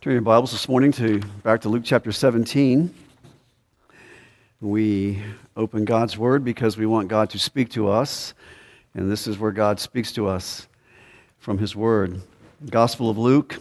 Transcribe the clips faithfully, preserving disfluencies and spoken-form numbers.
Turn your Bibles this morning to back to Luke chapter seventeen. We open God's Word because we want God to speak to us, and this is where God speaks to us from His Word. Gospel of Luke,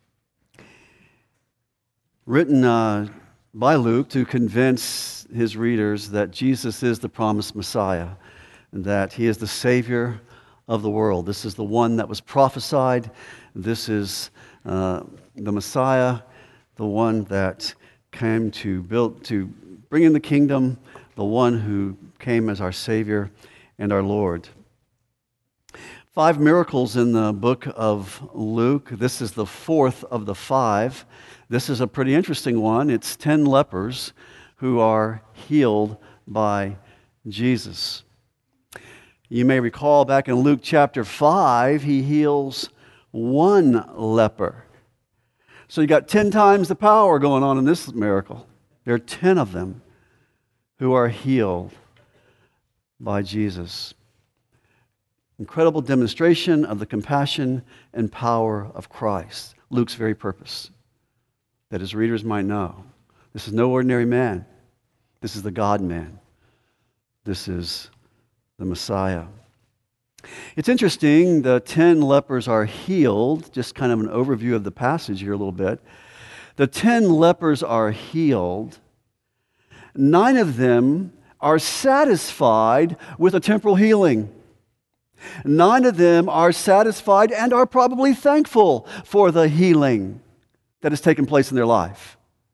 written uh, by Luke to convince his readers that Jesus is the promised Messiah, and that He is the Savior of the world. This is the one that was prophesied. This is uh, the Messiah, the one that came to build, to bring in the kingdom, the one who came as our Savior and our Lord. Five miracles in the book of Luke. This is the fourth of the five. This is a pretty interesting one. It's ten lepers who are healed by Jesus. You may recall back in Luke chapter five, He heals one leper. So you got ten times the power going on in this miracle. There are ten of them who are healed by Jesus. Incredible demonstration of the compassion and power of Christ. Luke's very purpose, that his readers might know. This is no ordinary man. This is the God-man. This is the Messiah. It's interesting, the ten lepers are healed. Just kind of an overview of the passage here a little bit. The ten lepers are healed. Nine of them are satisfied with a temporal healing. Nine of them are satisfied and are probably thankful for the healing that has taken place in their life.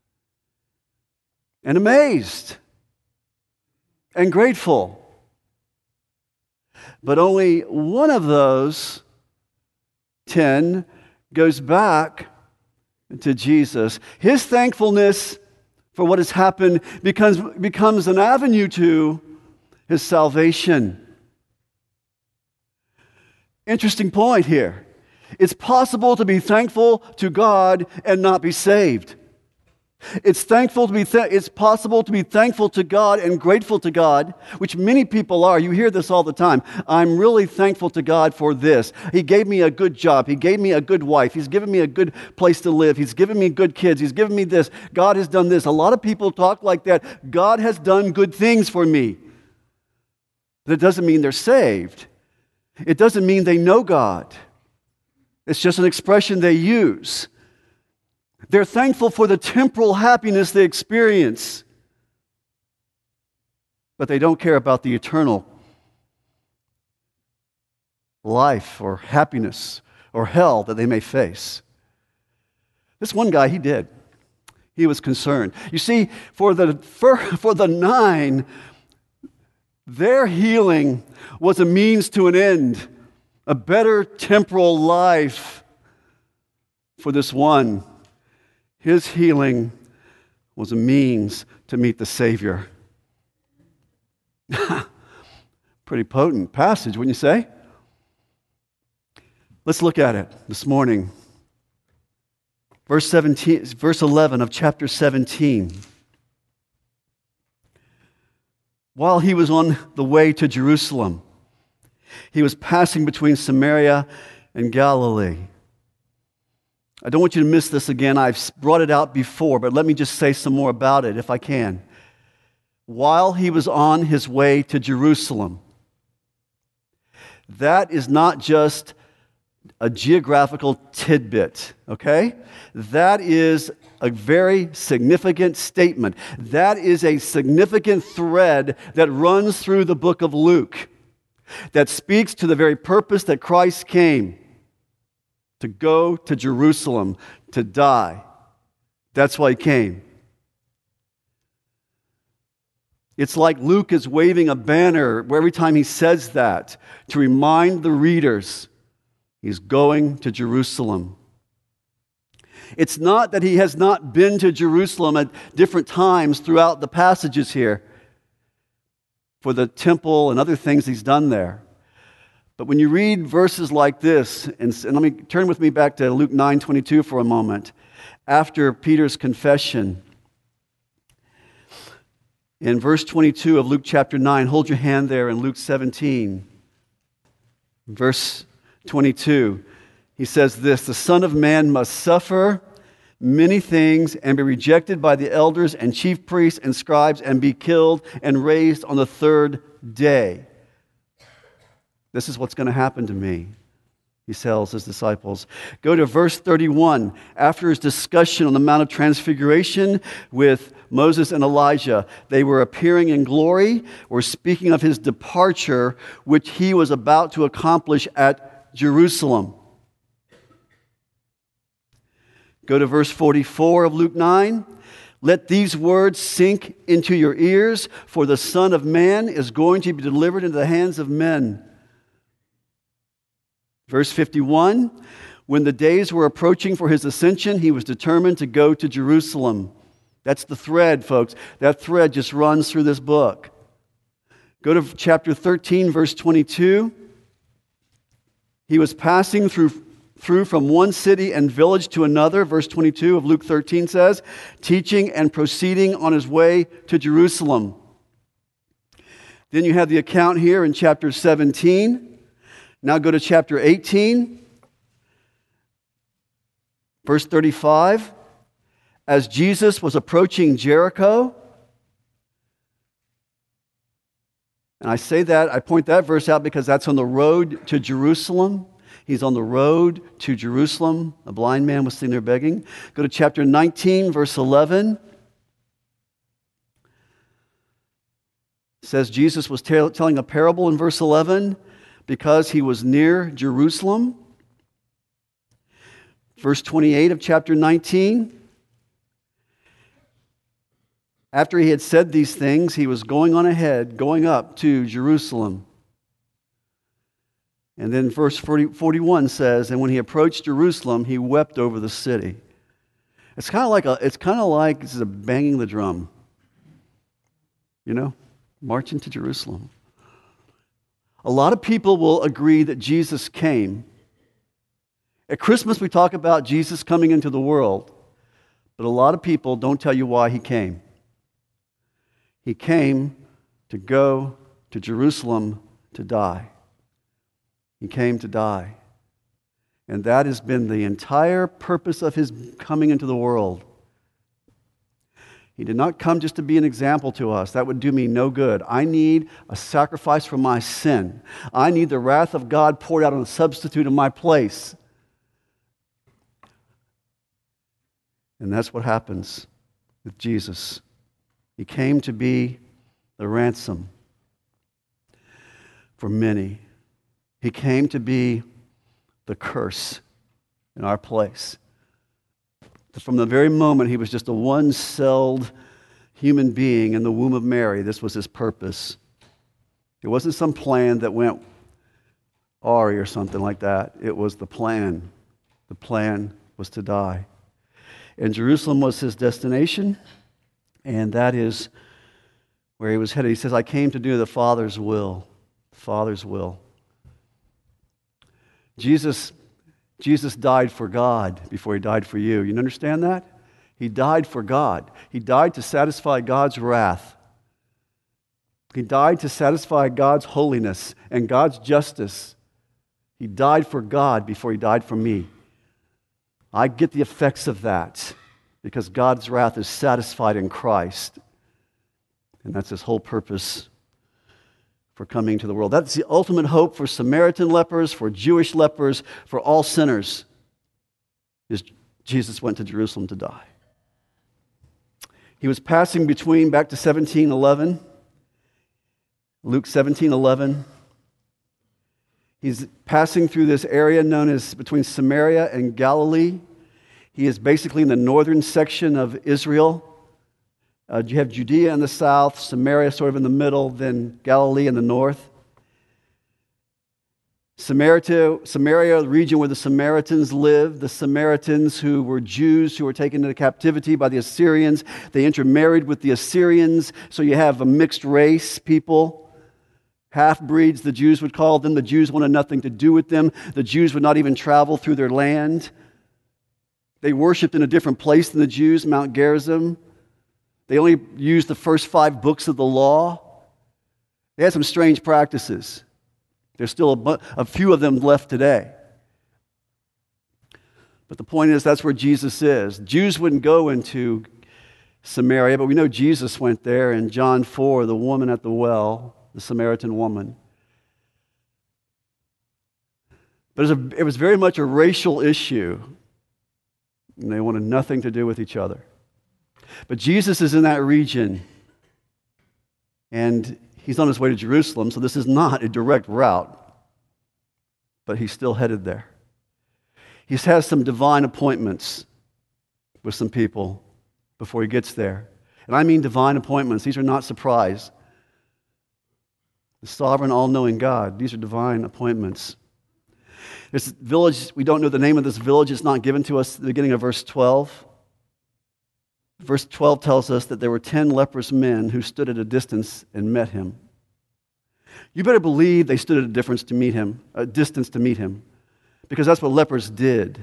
And amazed and grateful. But only one of those ten goes back to Jesus. His thankfulness for what has happened becomes, becomes an avenue to his salvation. Interesting point here. It's possible to be thankful to God and not be saved. It's thankful to be th- it's possible to be thankful to God and grateful to God, which many people are. You hear this all the time. I'm really thankful to God for this. He gave me a good job. He gave me a good wife. He's given me a good place to live. He's given me good kids. He's given me this. God has done this. A lot of people talk like that. God has done good things for me. That doesn't mean they're saved. It doesn't mean they know God. It's just an expression they use. They're thankful for the temporal happiness they experience, but they don't care about the eternal life or happiness or hell that they may face. This one guy, he did. He was concerned. You see, for the, for, for the nine, their healing was a means to an end, a better temporal life. For this one, his healing was a means to meet the Savior. Pretty potent passage, wouldn't you say? Let's look at it this morning. Verse seventeen, verse eleven of chapter seventeen. While he was on the way to Jerusalem, he was passing between Samaria and Galilee. I don't want you to miss this again. I've brought it out before, but let me just say some more about it if I can. While he was on his way to Jerusalem, that is not just a geographical tidbit, okay? That is a very significant statement. That is a significant thread that runs through the book of Luke that speaks to the very purpose that Christ came. To go to Jerusalem, to die. That's why he came. It's like Luke is waving a banner every time he says that to remind the readers he's going to Jerusalem. It's not that he has not been to Jerusalem at different times throughout the passages here for the temple and other things he's done there. But when you read verses like this, and, and let me turn with me back to Luke nine twenty-two for a moment. After Peter's confession, in verse twenty-two of Luke chapter nine, hold your hand there in Luke seventeen. Verse twenty-two, he says this, "The Son of Man must suffer many things and be rejected by the elders and chief priests and scribes and be killed and raised on the third day. This is what's going to happen to me, he tells his disciples. Go to verse thirty-one. After his discussion on the Mount of Transfiguration with Moses and Elijah, they were appearing in glory, or speaking of his departure, which he was about to accomplish at Jerusalem. Go to verse forty-four of Luke nine. Let these words sink into your ears, for the Son of Man is going to be delivered into the hands of men. Verse fifty-one, when the days were approaching for his ascension, he was determined to go to Jerusalem. That's the thread, folks. That thread just runs through this book. Go to chapter thirteen, verse twenty-two. He was passing through, through from one city and village to another, verse twenty-two of Luke thirteen says, teaching and proceeding on his way to Jerusalem. Then you have the account here in chapter seventeen. Now go to chapter eighteen, verse thirty-five. As Jesus was approaching Jericho, and I say that, I point that verse out because that's on the road to Jerusalem. He's on the road to Jerusalem. A blind man was sitting there begging. Go to chapter nineteen, verse eleven. It says Jesus was t- telling a parable in verse eleven. Because he was near Jerusalem. Verse twenty-eight of chapter nineteen. After he had said these things, he was going on ahead, going up to Jerusalem. And then verse forty, forty-one says, and when he approached Jerusalem, he wept over the city. It's kind of like a, it's kind of like this is a banging the drum. You know, marching to Jerusalem. A lot of people will agree that Jesus came. At Christmas, we talk about Jesus coming into the world, but a lot of people don't tell you why he came. He came to go to Jerusalem to die. He came to die. And that has been the entire purpose of his coming into the world. He did not come just to be an example to us. That would do me no good. I need a sacrifice for my sin. I need the wrath of God poured out on a substitute in my place. And that's what happens with Jesus. He came to be the ransom for many. He came to be the curse in our place. From the very moment he was just a one-celled human being in the womb of Mary, this was his purpose. It wasn't some plan that went awry or something like that. It was the plan. The plan was to die. And Jerusalem was his destination, and that is where he was headed. He says, I came to do the Father's will. The Father's will. Jesus Jesus died for God before he died for you. You understand that? He died for God. He died to satisfy God's wrath. He died to satisfy God's holiness and God's justice. He died for God before he died for me. I get the effects of that because God's wrath is satisfied in Christ. And that's his whole purpose for coming to the world. That's the ultimate hope for Samaritan lepers, for Jewish lepers, for all sinners, is Jesus went to Jerusalem to die. He was passing between, back to seventeen eleven, Luke seventeen eleven. He's passing through this area known as between Samaria and Galilee. He is basically in the northern section of Israel. Uh, you have Judea in the south, Samaria sort of in the middle, then Galilee in the north. Samaria, Samaria, the region where the Samaritans lived, the Samaritans who were Jews who were taken into captivity by the Assyrians. They intermarried with the Assyrians, so you have a mixed race people. Half-breeds, the Jews would call them. The Jews wanted nothing to do with them. The Jews would not even travel through their land. They worshipped in a different place than the Jews, Mount Gerizim. They only used the first five books of the law. They had some strange practices. There's still a, bu- a few of them left today. But the point is, that's where Jesus is. Jews wouldn't go into Samaria, but we know Jesus went there in John four, the woman at the well, the Samaritan woman. But it was, a, it was very much a racial issue, and they wanted nothing to do with each other. But Jesus is in that region, and he's on his way to Jerusalem, so this is not a direct route, but he's still headed there. He has some divine appointments with some people before he gets there. And I mean divine appointments. These are not surprise. The sovereign, all-knowing God, these are divine appointments. This village, we don't know the name of this village. It's not given to us at the beginning of verse twelve. Verse twelve tells us that there were ten leprous men who stood at a distance and met him. You better believe they stood at a difference to meet him, a distance to meet him, because that's what lepers did.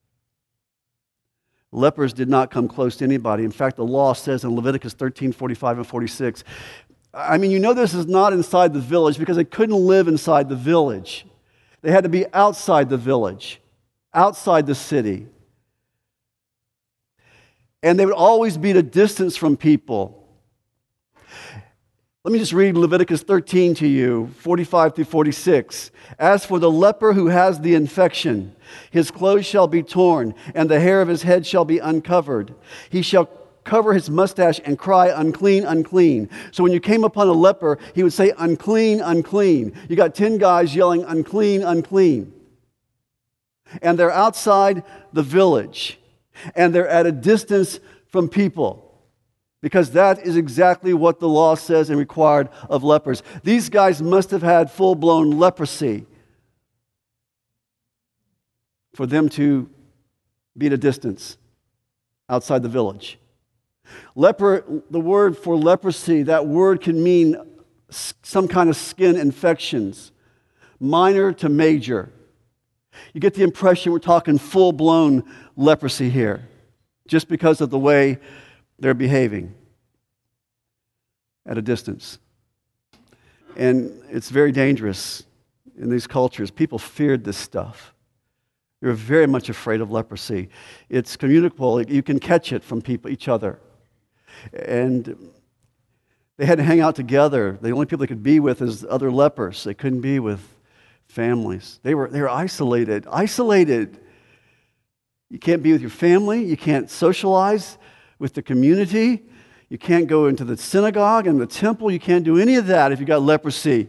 Lepers did not come close to anybody. In fact, the law says in Leviticus thirteen, forty-five and forty-six, I mean, you know this is not inside the village because they couldn't live inside the village. They had to be outside the village, outside the city. And they would always be at a distance from people. Let me just read Leviticus thirteen to you, forty-five through forty-six. As for the leper who has the infection, his clothes shall be torn, and the hair of his head shall be uncovered. He shall cover his mustache and cry, unclean, unclean. So when you came upon a leper, he would say, unclean, unclean. You got ten guys yelling, unclean, unclean. And they're outside the village. And they're at a distance from people. Because that is exactly what the law says and required of lepers. These guys must have had full-blown leprosy for them to be at a distance outside the village. Leper, the word for leprosy, that word can mean some kind of skin infections, minor to major. You get the impression we're talking full-blown leprosy here, just because of the way they're behaving at a distance. And it's very dangerous in these cultures. People feared this stuff. They were very much afraid of leprosy. It's communicable. You can catch it from people, each other. And they had to hang out together. The only people they could be with is other lepers. They couldn't be with families. They were, they were isolated. Isolated. You can't be with your family. You can't socialize with the community. You can't go into the synagogue and the temple. You can't do any of that if you got leprosy.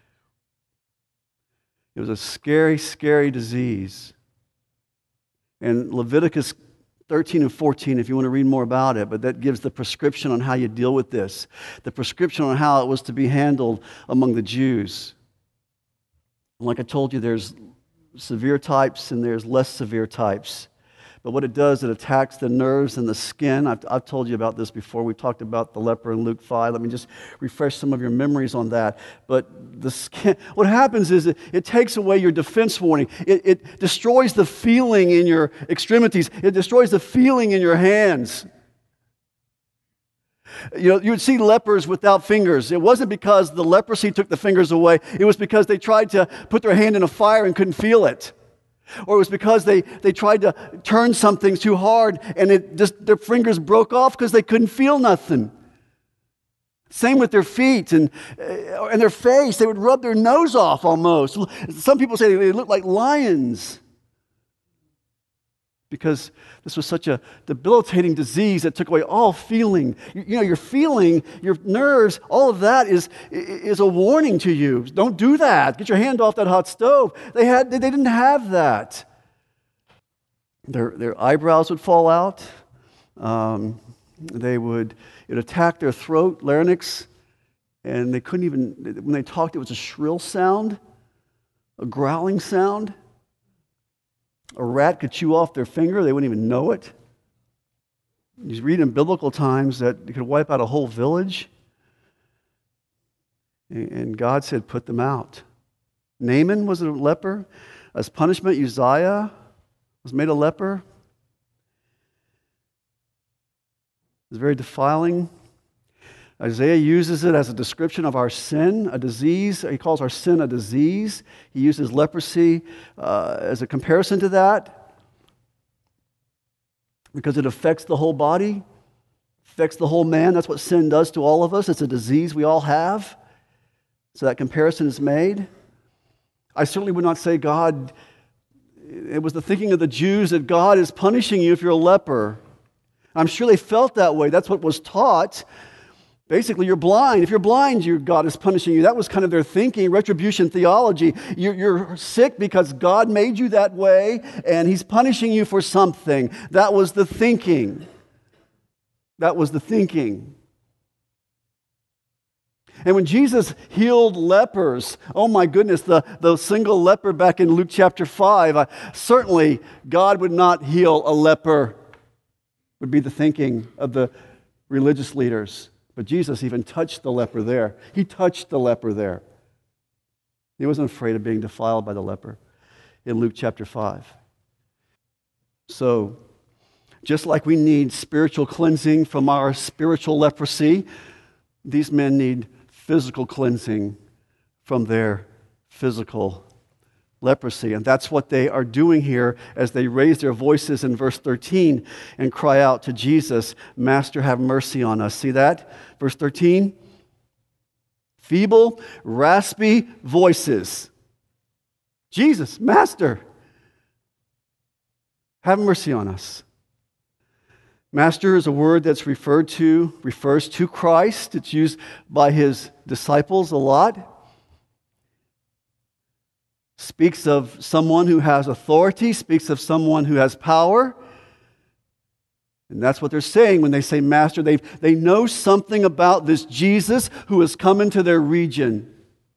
It was a scary, scary disease. And Leviticus thirteen and fourteen, if you want to read more about it, but that gives the prescription on how you deal with this, the prescription on how it was to be handled among the Jews. Like I told you, there's severe types and there's less severe types. But what it does, it attacks the nerves and the skin. I've, I've told you about this before. We talked about the leper in Luke five. Let me just refresh some of your memories on that. But the skin, what happens is it, it takes away your defense warning. It, it destroys the feeling in your extremities. It destroys the feeling in your hands. You know, you would see lepers without fingers. It wasn't because the leprosy took the fingers away. It was because they tried to put their hand in a fire and couldn't feel it. Or it was because they, they tried to turn something too hard and it just their fingers broke off because they couldn't feel nothing. Same with their feet and, uh, and their face. They would rub their nose off almost. Some people say they look like lions because this was such a debilitating disease that took away all feeling. You, you know, your feeling, your nerves, all of that is, is a warning to you. Don't do that. Get your hand off that hot stove. They had, they didn't have that. Their, their eyebrows would fall out. Um, they would, it would attack their throat, larynx, and they couldn't even, when they talked, it was a shrill sound, a growling sound. A rat could chew off their finger. They wouldn't even know it. You read in biblical times that it could wipe out a whole village. And God said, put them out. Naaman was a leper. As punishment, Uzziah was made a leper. It was very defiling. Isaiah uses it as a description of our sin, a disease. He calls our sin a disease. He uses leprosy uh, as a comparison to that. because it affects the whole body, affects the whole man. That's what sin does to all of us. It's a disease we all have. So that comparison is made. I certainly would not say God, it was the thinking of the Jews that God is punishing you if you're a leper. I'm sure they felt that way. That's what was taught. Basically, you're blind. If you're blind, your God is punishing you. That was kind of their thinking, retribution theology. You're, you're sick because God made you that way, and He's punishing you for something. That was the thinking. That was the thinking. And when Jesus healed lepers, oh my goodness, the, the single leper back in Luke chapter five, uh, certainly God would not heal a leper, would be the thinking of the religious leaders. But Jesus even touched the leper there. He touched the leper there. He wasn't afraid of being defiled by the leper in Luke chapter five. So, just like we need spiritual cleansing from our spiritual leprosy, these men need physical cleansing from their physical leprosy. And that's what they are doing here as they raise their voices in verse thirteen and cry out to Jesus, Master, have mercy on us. See that? Verse thirteen. Feeble, raspy voices. Jesus, Master, have mercy on us. Master is a word that's referred to, refers to Christ. It's used by His disciples a lot. Speaks of someone who has authority, speaks of someone who has power. And that's what they're saying when they say Master. They, they know something about this Jesus who has come into their region.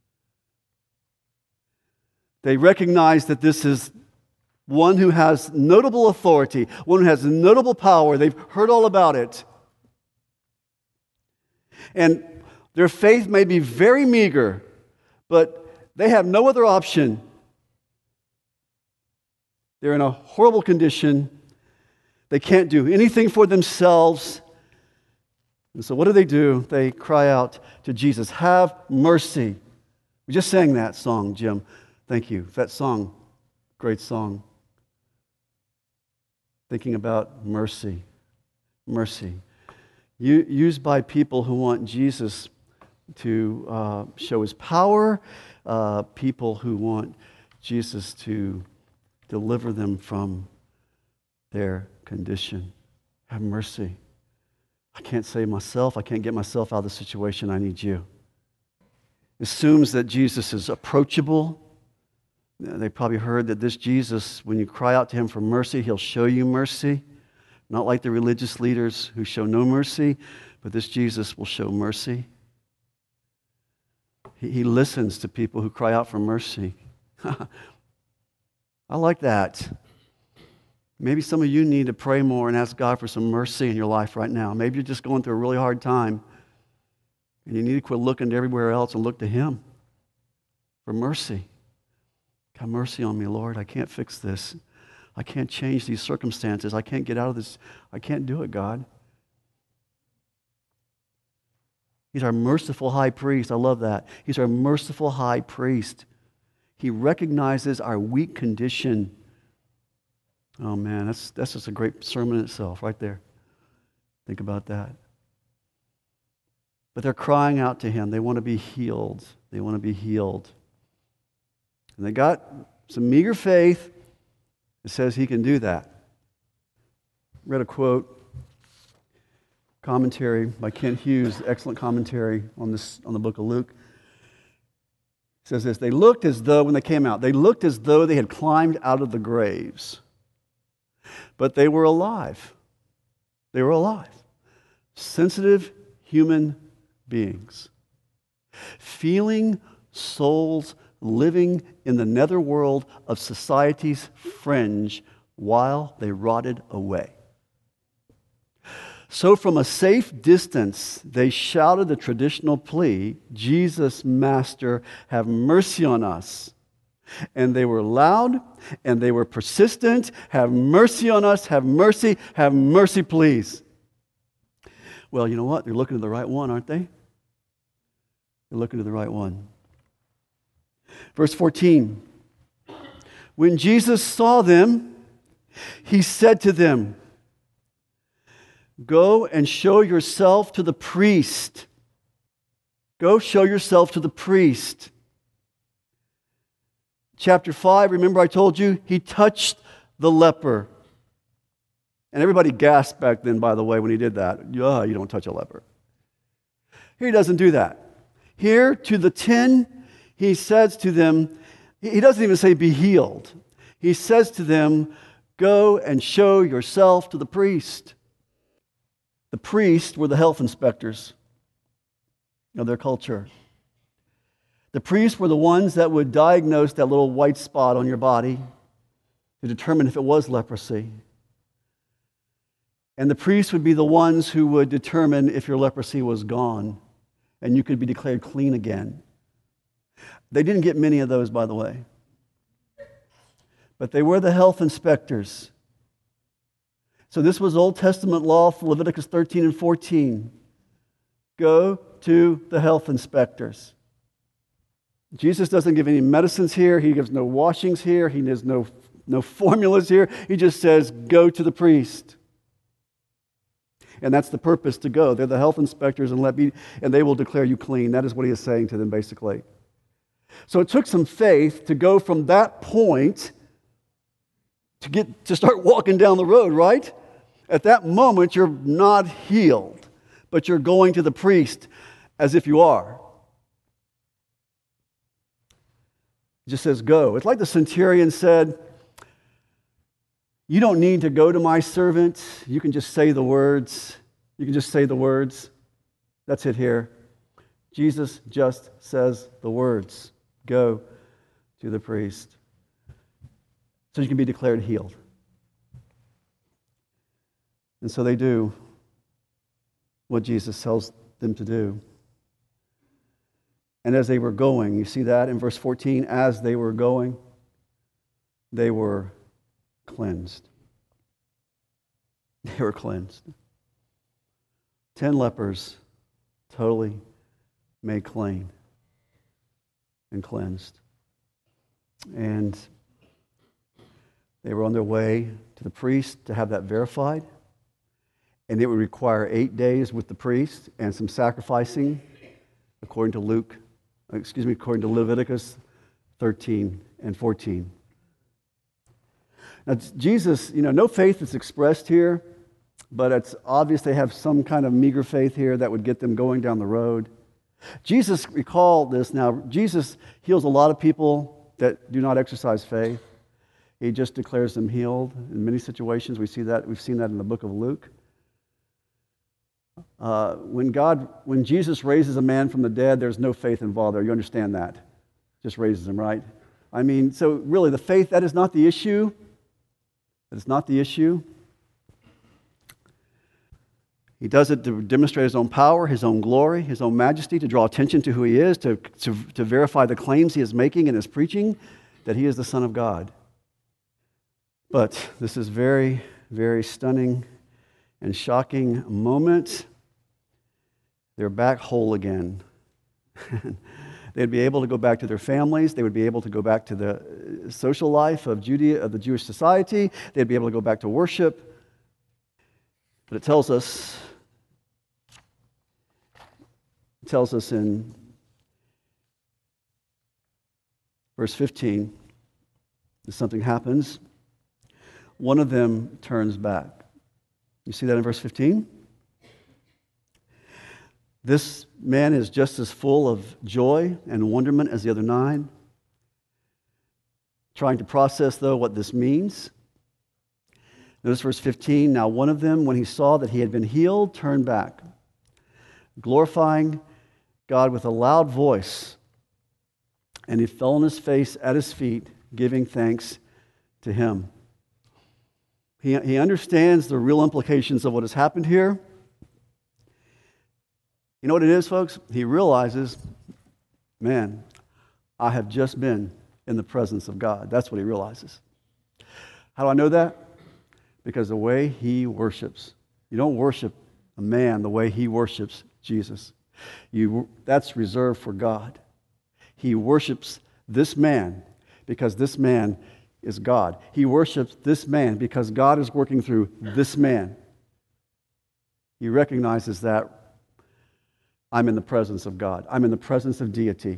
They recognize that this is one who has notable authority, one who has notable power. They've heard all about it. And their faith may be very meager, but they have no other option. They're in a horrible condition. They can't do anything for themselves. And so what do they do? They cry out to Jesus, have mercy. We just sang that song, Jim. Thank you. That song, great song. Thinking about mercy. Mercy. U- used by people who want Jesus to uh, show His power, uh, people who want Jesus to deliver them from their condition. Have mercy. I can't save myself. I can't get myself out of the situation. I need you. Assumes that Jesus is approachable. They probably heard that this Jesus, when you cry out to Him for mercy, He'll show you mercy. Not like the religious leaders who show no mercy, but this Jesus will show mercy. He, he listens to people who cry out for mercy. I like that. Maybe some of you need to pray more and ask God for some mercy in your life right now. Maybe you're just going through a really hard time, and you need to quit looking to everywhere else and look to Him for mercy. Have mercy on me, Lord. I can't fix this. I can't change these circumstances. I can't get out of this. I can't do it, God. He's our merciful high priest. I love that. He's our merciful high priest. He recognizes our weak condition. Oh, man, that's, that's just a great sermon in itself right there. Think about that. But they're crying out to Him. They want to be healed. They want to be healed. And they got some meager faith that says He can do that. I read a quote, commentary by Kent Hughes, excellent commentary on this on the book of Luke. It says this, they looked as though, when they came out, they looked as though they had climbed out of the graves. But they were alive. They were alive. Sensitive human beings. Feeling souls living in the netherworld of society's fringe while they rotted away. So from a safe distance, they shouted the traditional plea, Jesus, Master, have mercy on us. And they were loud and they were persistent. Have mercy on us, have mercy, have mercy, please. Well, you know what? They're looking to the right one, aren't they? They're looking to the right one. Verse fourteen, when Jesus saw them, He said to them, Go and show yourself to the priest. Go show yourself to the priest. Chapter five, remember I told you, he touched the leper. And everybody gasped back then, by the way, when he did that. Oh, you don't touch a leper. Here he doesn't do that. Here to the ten, he says to them, he doesn't even say be healed. He says to them, go and show yourself to the priest. The priests were the health inspectors of their culture. The priests were the ones that would diagnose that little white spot on your body to determine if it was leprosy. And the priests would be the ones who would determine if your leprosy was gone and you could be declared clean again. They didn't get many of those, by the way. But they were the health inspectors. So this was Old Testament law for Leviticus thirteen and fourteen. Go to the health inspectors. Jesus doesn't give any medicines here. He gives no washings here. He gives no, no formulas here. He just says, go to the priest. And that's the purpose, to go. They're the health inspectors, and let me, and they will declare you clean. That is what he is saying to them, basically. So it took some faith to go from that point to get to start walking down the road, right? At that moment, you're not healed, but you're going to the priest as if you are. It just says go. It's like the centurion said, you don't need to go to my servant. You can just say the words. You can just say the words. That's it here. Jesus just says the words. Go to the priest. So you can be declared healed. And so they do what Jesus tells them to do. And as they were going, you see that in verse fourteen, as they were going, they were cleansed. They were cleansed. Ten lepers totally made clean and cleansed. And they were on their way to the priest to have that verified. And it would require eight days with the priest and some sacrificing, according to Luke, excuse me, according to Leviticus thirteen and fourteen. Now, Jesus, you know, no faith is expressed here, but it's obvious they have some kind of meager faith here that would get them going down the road. Jesus, recall this now, Jesus heals a lot of people that do not exercise faith. He just declares them healed. In many situations, we see that, we've seen that in the book of Luke. Uh, when God, when Jesus raises a man from the dead, there's no faith involved there. You understand that? Just raises him, right? I mean, so really the faith, that is not the issue. That is not the issue. He does it to demonstrate his own power, his own glory, his own majesty, to draw attention to who he is, to, to, to verify the claims he is making in his preaching, that he is the Son of God. But this is very, very stunning and shocking moment. They're back whole again. They'd be able to go back to their families. They would be able to go back to the social life of Judea, of the Jewish society. They'd be able to go back to worship. But it tells us, it tells us in verse fifteen, that something happens. One of them turns back. You see that in verse fifteen? This man is just as full of joy and wonderment as the other nine. Trying to process, though, what this means. Notice verse fifteen. Now one of them, when he saw that he had been healed, turned back, glorifying God with a loud voice. And he fell on his face at his feet, giving thanks to him. He, he understands the real implications of what has happened here. You know what it is, folks? He realizes, man, I have just been in the presence of God. That's what he realizes. How do I know that? Because the way he worships. You don't worship a man the way he worships Jesus. You, that's reserved for God. He worships this man because this man is God. He worships this man because God is working through this man. He recognizes that I'm in the presence of God. I'm in the presence of deity.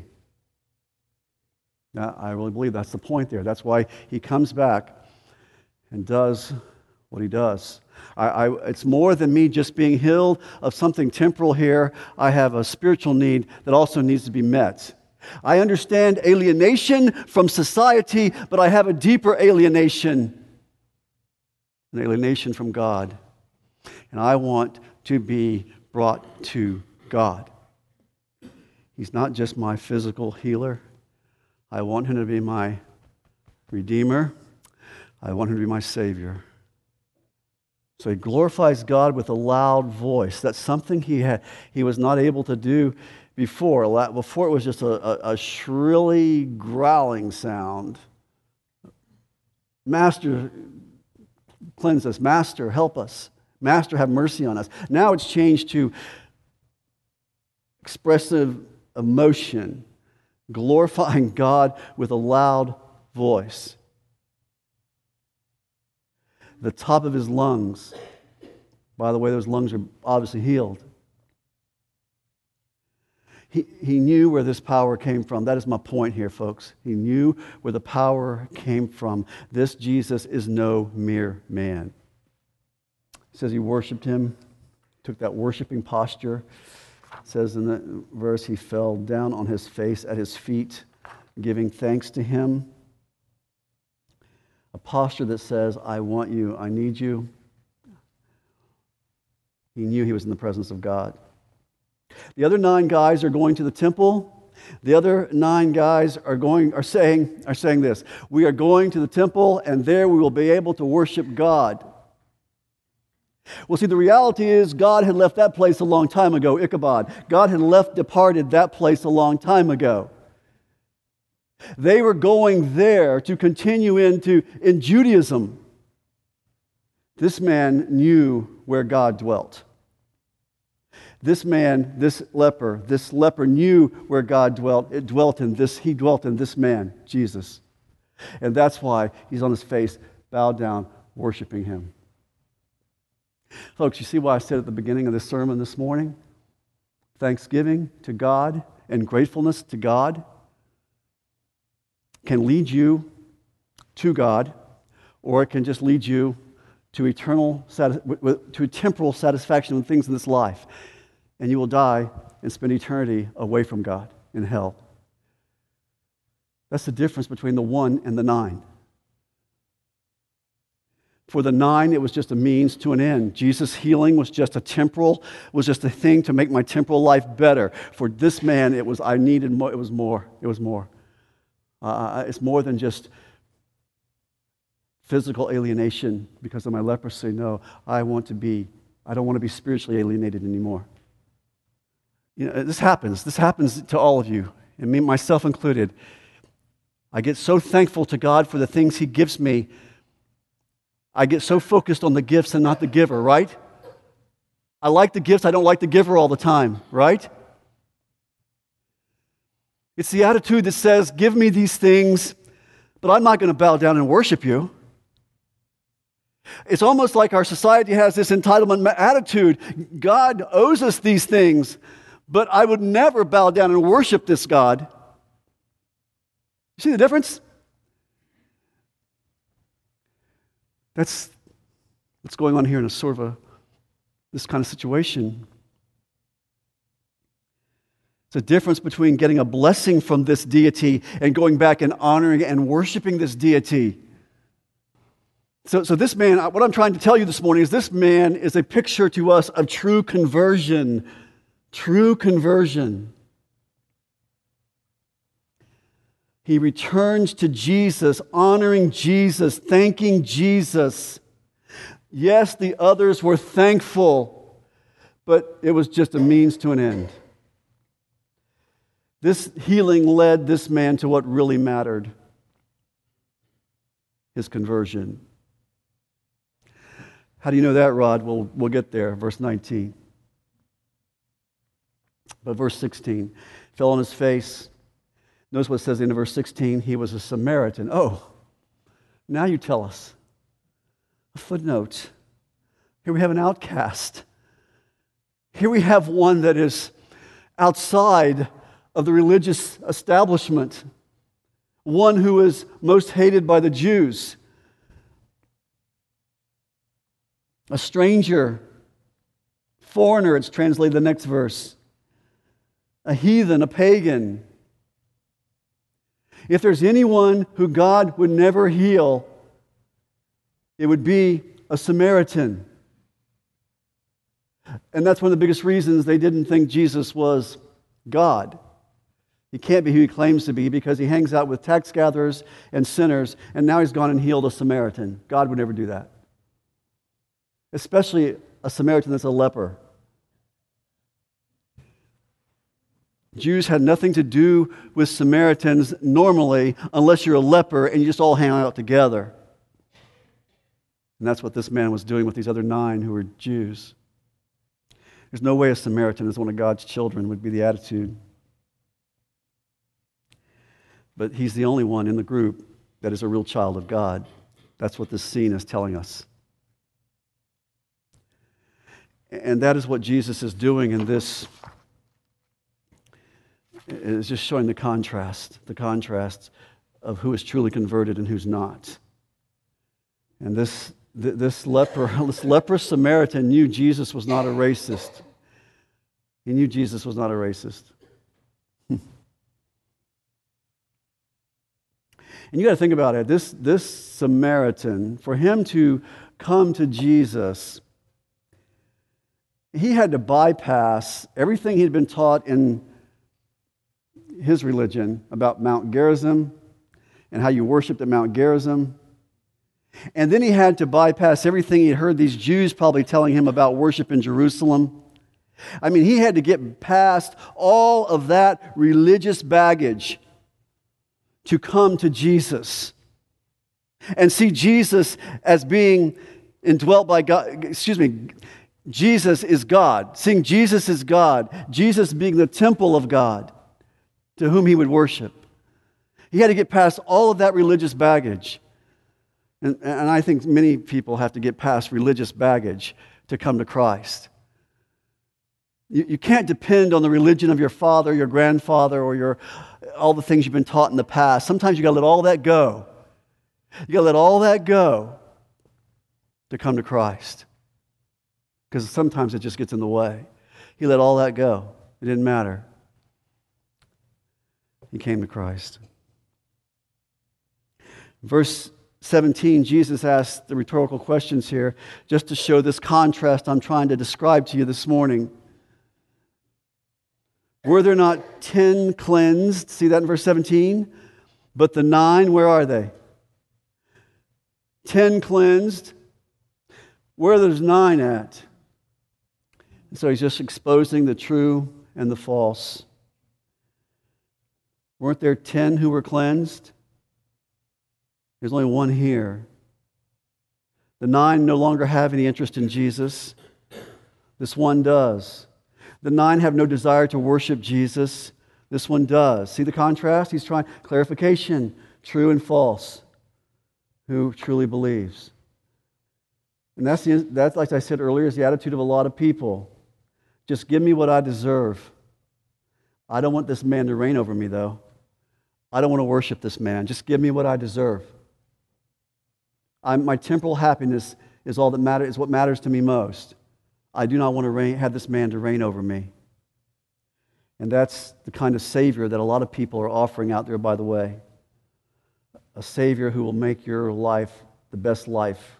Now, I really believe that's the point there. That's why he comes back and does what he does. I, I, it's more than me just being healed of something temporal here. I have a spiritual need that also needs to be met. I understand alienation from society, but I have a deeper alienation, an alienation from God. And I want to be brought to God. He's not just my physical healer. I want him to be my Redeemer. I want him to be my Savior. So he glorifies God with a loud voice. That's something he had he was not able to do before. Before it was just a, a, a shrilly growling sound. Master, cleanse us. Master, help us. Master, have mercy on us. Now it's changed to expressive emotion, glorifying God with a loud voice. The top of his lungs, by the way, those lungs are obviously healed. He, he knew where this power came from. That is my point here, folks. He knew where the power came from. This Jesus is no mere man. It says he worshiped him, took that worshiping posture. It says in the verse, he fell down on his face at his feet, giving thanks to him. A posture that says, I want you, I need you. He knew he was in the presence of God. The other nine guys are going to the temple. The other nine guys are going are saying are saying this. We are going to the temple, and there we will be able to worship God. Well, see, the reality is God had left that place a long time ago, Ichabod. God had left, departed that place a long time ago. They were going there to continue into in Judaism. This man knew where God dwelt. This man, this leper, this leper knew where God dwelt. It dwelt in this, he dwelt in this man, Jesus. And that's why he's on his face, bowed down, worshiping him. Folks, you see why I said at the beginning of this sermon this morning? Thanksgiving to God and gratefulness to God can lead you to God, or it can just lead you to eternal, to temporal satisfaction with things in this life. And you will die and spend eternity away from God in hell. That's the difference between the one and the nine. For the nine, it was just a means to an end. Jesus' healing was just a temporal, was just a thing to make my temporal life better. For this man, it was, I needed more, it was more, it was more. Uh, it's more than just physical alienation because of my leprosy. No, I want to be, I don't want to be spiritually alienated anymore. You know, this happens. This happens to all of you, and me, myself included. I get so thankful to God for the things he gives me. I get so focused on the gifts and not the giver, right? I like the gifts. I don't like the giver all the time, right? It's the attitude that says, give me these things, but I'm not going to bow down and worship you. It's almost like our society has this entitlement attitude. God owes us these things, but I would never bow down and worship this God. You see the difference? That's what's going on here in a sort of a, this kind of situation. It's a difference between getting a blessing from this deity and going back and honoring and worshiping this deity. So, so this man, what I'm trying to tell you this morning is this man is a picture to us of true conversion. True conversion. He returns to Jesus, honoring Jesus, thanking Jesus. Yes, the others were thankful, but it was just a means to an end. This healing led this man to what really mattered, his conversion. How do you know that, Rod? We'll, we'll get there, verse nineteen. But verse sixteen, fell on his face. Notice what it says in verse sixteen, he was a Samaritan. Oh, now you tell us. A footnote. Here we have an outcast. Here we have one that is outside of the religious establishment, one who is most hated by the Jews, a stranger, foreigner, it's translated the next verse, a heathen, a pagan. If there's anyone who God would never heal, it would be a Samaritan. And that's one of the biggest reasons they didn't think Jesus was God. He can't be who he claims to be because he hangs out with tax gatherers and sinners, and now he's gone and healed a Samaritan. God would never do that. Especially a Samaritan that's a leper. Jews had nothing to do with Samaritans normally unless you're a leper and you just all hang out together. And that's what this man was doing with these other nine who were Jews. There's no way a Samaritan is one of God's children would be the attitude. But he's the only one in the group that is a real child of God. That's what this scene is telling us. And that is what Jesus is doing in this. It's just showing the contrast, the contrast of who is truly converted and who's not. And this this leper, this leprous Samaritan knew Jesus was not a racist. He knew Jesus was not a racist. And you got to think about it. This this Samaritan, for him to come to Jesus, he had to bypass everything he'd been taught in his religion about Mount Gerizim and how you worshiped at Mount Gerizim. And then he had to bypass everything he'd heard these Jews probably telling him about worship in Jerusalem. I mean, he had to get past all of that religious baggage to come to Jesus and see Jesus as being indwelt by God. Excuse me, Jesus is God. Seeing Jesus as God, Jesus being the temple of God to whom he would worship. He had to get past all of that religious baggage. And, and I think many people have to get past religious baggage to come to Christ. You, you can't depend on the religion of your father, your grandfather, or your all the things you've been taught in the past. Sometimes you got to let all that go. You got to let all that go to come to Christ. Because sometimes it just gets in the way. He let all that go. It didn't matter. He came to Christ. Verse seventeen, Jesus asked the rhetorical questions here just to show this contrast I'm trying to describe to you this morning. Were there not ten cleansed? See that in verse seventeen? But the nine, where are they? Ten cleansed. Where are those nine at? And so he's just exposing the true and the false. Weren't there ten who were cleansed? There's only one here. The nine no longer have any interest in Jesus. This one does. The nine have no desire to worship Jesus. This one does. See the contrast? He's trying clarification, true and false. Who truly believes? And that's, the, that's, like I said earlier, is the attitude of a lot of people. Just give me what I deserve. I don't want this man to reign over me, though. I don't want to worship this man. Just give me what I deserve. I'm, my temporal happiness is all that matters, is what matters to me most. I do not want to reign, have this man to reign over me. And that's the kind of Savior that a lot of people are offering out there, by the way. A Savior who will make your life the best life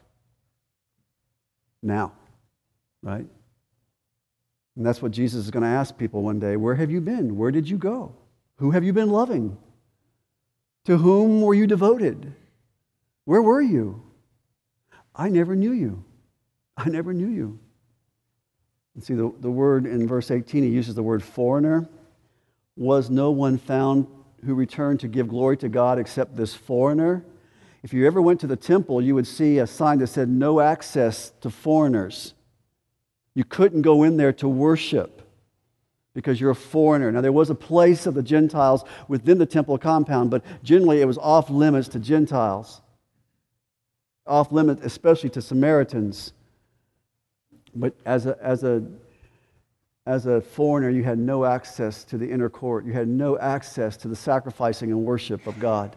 now, right? And that's what Jesus is going to ask people one day. Where have you been? Where did you go? Who have you been loving? To whom were you devoted? Where were you? I never knew you. I never knew you. And see, the, the word in verse eighteen, he uses the word foreigner. Was no one found who returned to give glory to God except this foreigner? If you ever went to the temple, you would see a sign that said no access to foreigners. You couldn't go in there to worship because you're a foreigner. Now, there was a place of the Gentiles within the temple compound, but generally it was off limits to Gentiles. Off limits, especially to Samaritans. But as a, as a as a foreigner, you had no access to the inner court. You had no access to the sacrificing and worship of God.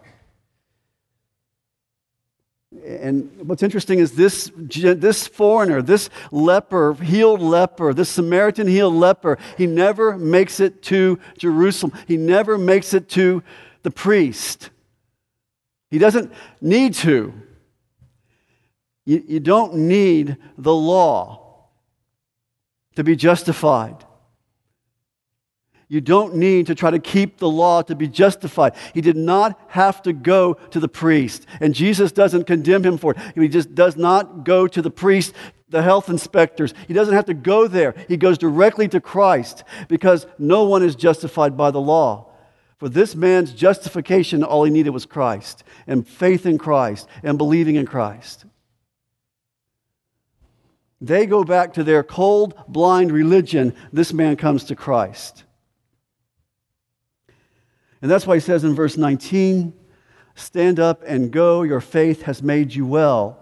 And what's interesting is this, this foreigner, this leper, healed leper, this Samaritan healed leper, he never makes it to Jerusalem. He never makes it to the priest. He doesn't need to. You, you don't need the law to be justified. You don't need to try to keep the law to be justified. He did not have to go to the priest. And Jesus doesn't condemn him for it. He just does not go to the priest, the health inspectors. He doesn't have to go there. He goes directly to Christ because no one is justified by the law. For this man's justification, all he needed was Christ and faith in Christ and believing in Christ. They go back to their cold, blind religion. This man comes to Christ. And that's why he says in verse nineteen, stand up and go, your faith has made you well.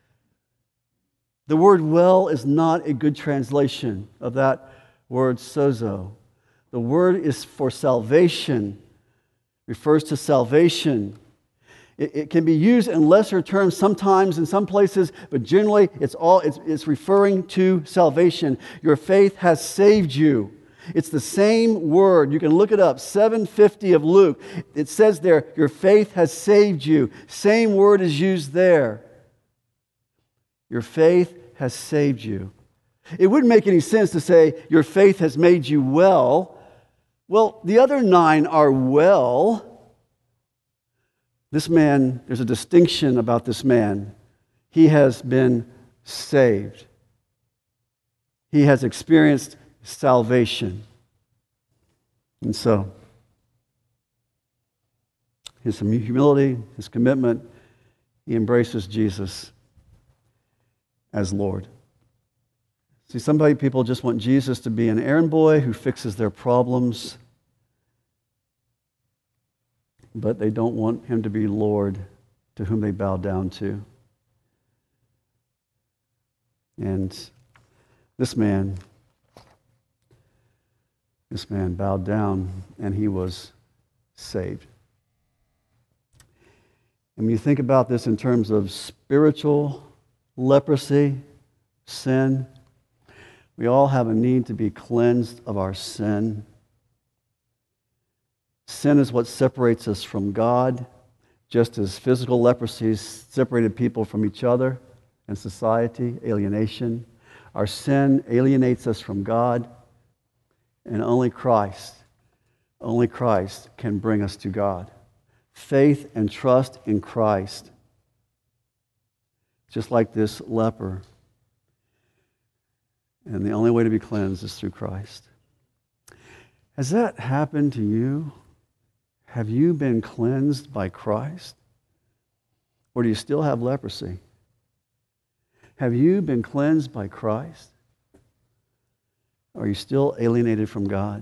The word well is not a good translation of that word sozo. The word is for salvation, refers to salvation. It, it can be used in lesser terms sometimes in some places, but generally it's all it's, it's referring to salvation. Your faith has saved you. It's the same word. You can look it up, seven fifty of Luke. It says there, your faith has saved you. Same word is used there. Your faith has saved you. It wouldn't make any sense to say, your faith has made you well. Well, the other nine are well. This man, there's a distinction about this man. He has been saved. He has experienced salvation. And so, his humility, his commitment, he embraces Jesus as Lord. See, some people just want Jesus to be an errand boy who fixes their problems, but they don't want him to be Lord to whom they bow down to. And this man This man bowed down and he was saved. And when you think about this in terms of spiritual leprosy, sin, we all have a need to be cleansed of our sin. Sin is what separates us from God, just as physical leprosy separated people from each other and society, alienation. Our sin alienates us from God. And only Christ, only Christ can bring us to God. Faith and trust in Christ. Just like this leper. And the only way to be cleansed is through Christ. Has that happened to you? Have you been cleansed by Christ? Or do you still have leprosy? Have you been cleansed by Christ? Are you still alienated from God?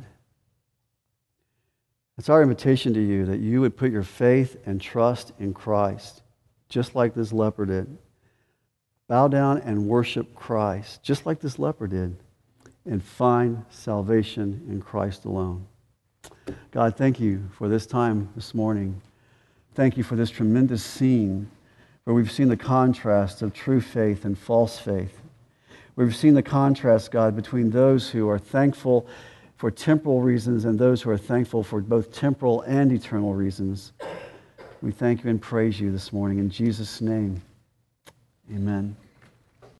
It's our invitation to you that you would put your faith and trust in Christ, just like this leper did. Bow down and worship Christ, just like this leper did, and find salvation in Christ alone. God, thank you for this time this morning. Thank you for this tremendous scene where we've seen the contrast of true faith and false faith. We've seen the contrast, God, between those who are thankful for temporal reasons and those who are thankful for both temporal and eternal reasons. We thank you and praise you this morning. In Jesus' name, amen.